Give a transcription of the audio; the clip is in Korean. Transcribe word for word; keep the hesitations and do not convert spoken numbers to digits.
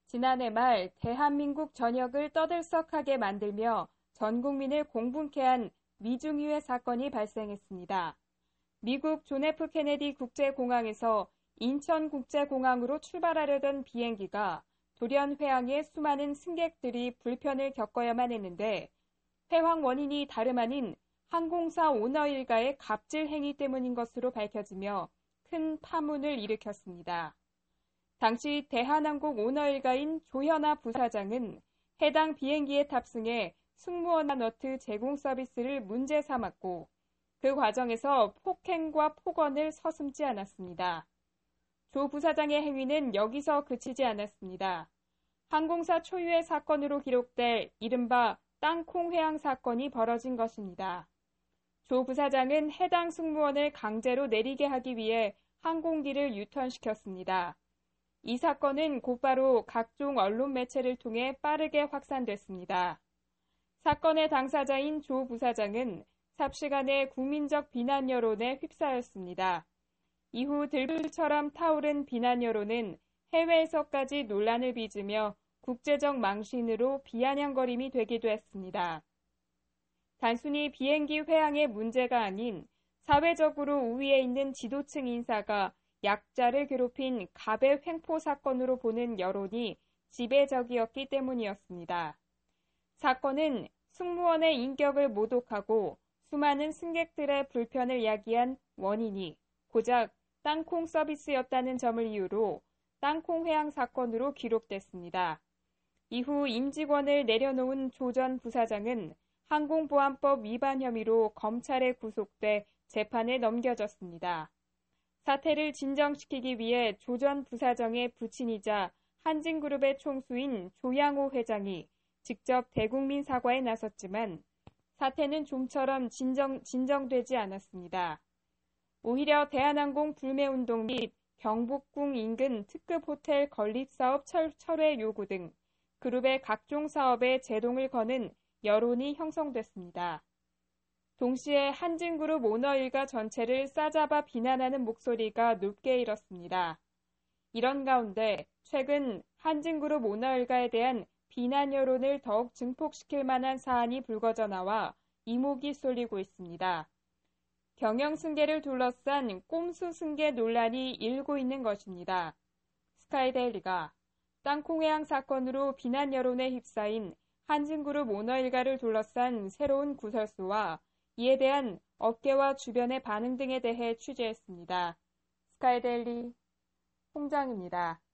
지난해 말 대한민국 전역을 떠들썩하게 만들며 전 국민을 공분케 한 미중유해 사건이 발생했습니다. 미국 존 에프 케네디 국제공항에서 인천국제공항으로 출발하려던 비행기가 돌연 회항해 수많은 승객들이 불편을 겪어야만 했는데 회항 원인이 다름 아닌 항공사 오너 일가의 갑질 행위 때문인 것으로 밝혀지며 큰 파문을 일으켰습니다. 당시 대한항공 오너 일가인 조현아 부사장은 해당 비행기에 탑승해 승무원과 너트 제공 서비스를 문제 삼았고 그 과정에서 폭행과 폭언을 서슴지 않았습니다. 조 부사장의 행위는 여기서 그치지 않았습니다. 항공사 초유의 사건으로 기록될 이른바 땅콩 회항 사건이 벌어진 것입니다. 조 부사장은 해당 승무원을 강제로 내리게 하기 위해 항공기를 유턴시켰습니다. 이 사건은 곧바로 각종 언론 매체를 통해 빠르게 확산됐습니다. 사건의 당사자인 조 부사장은 삽시간에 국민적 비난 여론에 휩싸였습니다. 이후 들불처럼 타오른 비난 여론은 해외에서까지 논란을 빚으며 국제적 망신으로 비아냥거림이 되기도 했습니다. 단순히 비행기 회항의 문제가 아닌 사회적으로 우위에 있는 지도층 인사가 약자를 괴롭힌 갑의 횡포 사건으로 보는 여론이 지배적이었기 때문이었습니다. 사건은 승무원의 인격을 모독하고 수많은 승객들의 불편을 야기한 원인이 고작 땅콩 서비스였다는 점을 이유로 땅콩 회항 사건으로 기록됐습니다. 이후 임직원을 내려놓은 조 전 부사장은 항공보안법 위반 혐의로 검찰에 구속돼 재판에 넘겨졌습니다. 사태를 진정시키기 위해 조 전 부사장의 부친이자 한진그룹의 총수인 조양호 회장이 직접 대국민 사과에 나섰지만 사태는 좀처럼 진정, 진정되지 않았습니다. 오히려 대한항공 불매운동 및 경복궁 인근 특급 호텔 건립사업 철, 철회 요구 등 그룹의 각종 사업에 제동을 거는 여론이 형성됐습니다. 동시에 한진그룹 오너 일가 전체를 싸잡아 비난하는 목소리가 높게 일었습니다. 이런 가운데 최근 한진그룹 오너 일가에 대한 비난 여론을 더욱 증폭시킬 만한 사안이 불거져 나와 이목이 쏠리고 있습니다. 경영승계를 둘러싼 꼼수 승계 논란이 일고 있는 것입니다. 스카이데일리가 땅콩 회항 사건으로 비난 여론에 휩싸인 한진그룹 오너 일가를 둘러싼 새로운 구설수와 이에 대한 업계와 주변의 반응 등에 대해 취재했습니다. 스카이데일리 홍장입니다.